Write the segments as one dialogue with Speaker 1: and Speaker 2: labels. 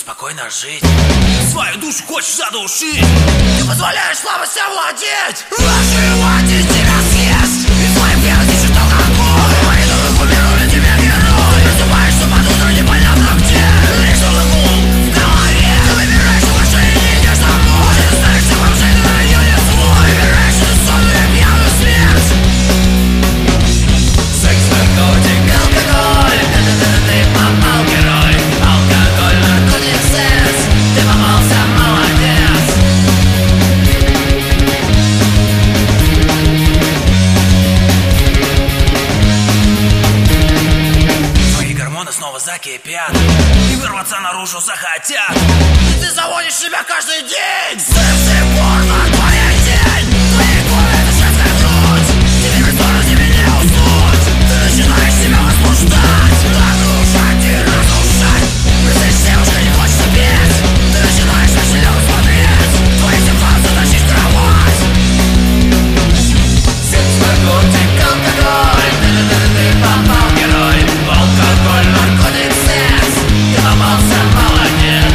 Speaker 1: спокойно жить. Свою душу хочешь задушить, ты позволяешь слабости овладеть. Выживать тебя съесть, и твоим пьяным течет алкоголь. Мои дуры умируют, тебя герой. Просыпаешься под утро непонятно где. Лишь новый гул в голове. Ты выбираешь уважение и идешь домой. Ты становишься бомжей на районе свой. Выбираешь эту сонную пьяную смерть. Секс, наркотик, алкоголь. Ты попал, герой. Алкоголь, наркотик, секс. Ты попался, молодец. Твои гормоны снова закипят и вырваться наружу захотят. И ты заводишь себя каждый день. Секс и порно, твоя день. Твои головы — это женская грудь. Тебе притворно, тебе не уснуть. Ты начинаешь себя возбуждать, нагружать и разрушать. Представь, девушка не хочется петь. Ты начинаешь на шлёпку смотреть. Твои симптомы затащить в кровать. Секс, наркотик, алкоголь. Ты попал, герой. Алкоголь, наркотик, секс. Ты попался, молодец.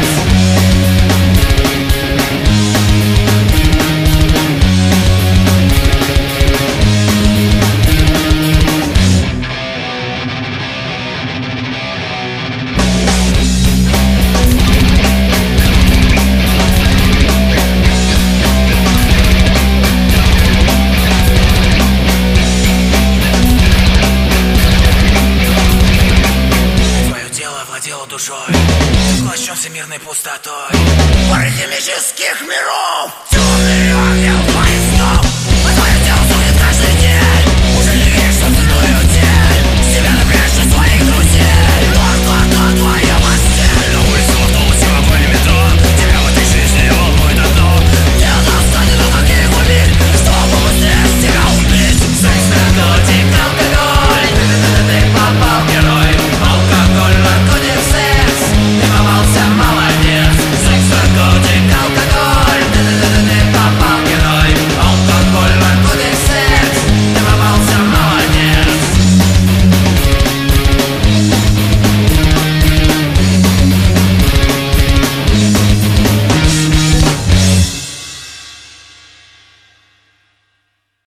Speaker 1: Твое тело овладело душой, ты поглощен всемирной пустотой. Пары химических миров, темный ангел твоих снов. А твое тело сухнет каждый день. Уже не веришь в собственную тень. Себя напрячь от своих друзей. Мертва твоя постель. На улице, в автобусе, в вагоне метро. Тебя в этой жизни волнует одно. Не достанет, но как их убить, чтобы побыстрее тебя убить. Секс, наркотик, алкоголь.